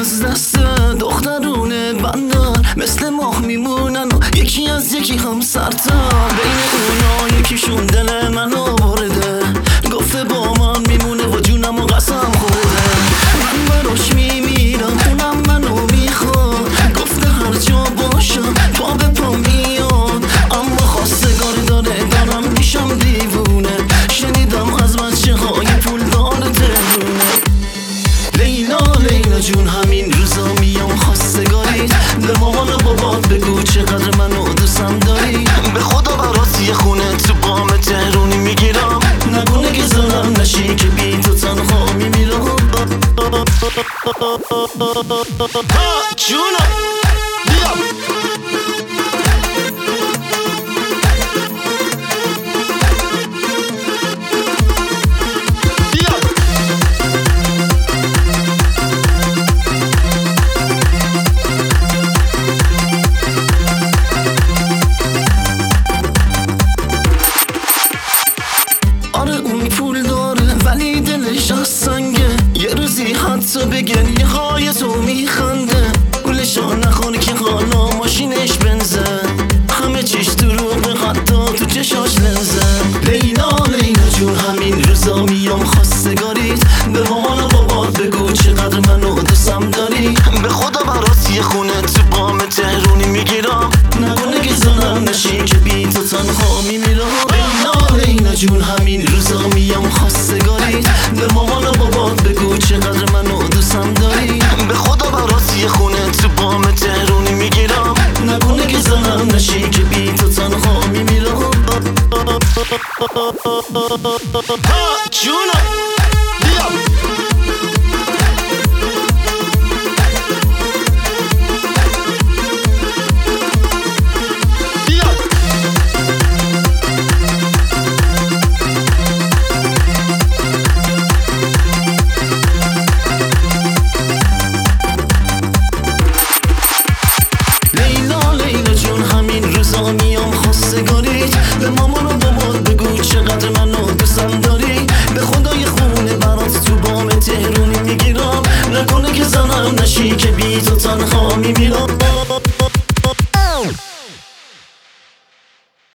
از دست دخترونه بندر مثل ماه میمونن و یکی از یکی هم سرتر. بین اونا یکیشون دل منو برده، گفته با من میمونه و جونم و قسم خورده. من براش میمیرم اونم منو میخواد، گفته هر جا باشم پا به پا میاد. اما خواستگاری داره دارم میشم دیوونه، شنیدم از بچه های پول داره تهرونه. لیلا جون همین روزا میام خواستگاریت، به مامان و بابات بگو چقدر منو دوستم داری. به خدا برات یه خونه تو بام تهرونی میگیرم، نکنه که زنم نشی که بی تو تنها میمیرم. جونم بیا ولی دلش از سنگه، یه روزی حتی به گریه های تو میخنده. گولشا نخوری که حالا ماشینش بنزه، همه چیش دروغه حتی تو چشاش لنزه. لیلا جون همین روزا میام خواستگاریت، به مامان و بابات بگو چقدر منو دوستم داری. به خدا برات یه خونه تو بام تهرونی میگیرم، نکنه که زنم نشی که بی تو تنها میمیرم. لیلا جون همین روزا میام خواستگاریت، به مامان و بابات بگو چقدر منو دوستم داری. به خدا برات یه خونه تو بام تهرونی میگیرم، نکنه که زنم نشی که بی تو تنها میمیرم. جونم بیا میام خواستگاریت، به مامان و بابات بگو چقدر منو دوستم داری. به خدا یه خونه برات تو بام تهرونی میگیرم، نکنه که زنم نشی که بی تو تنها میمیرم.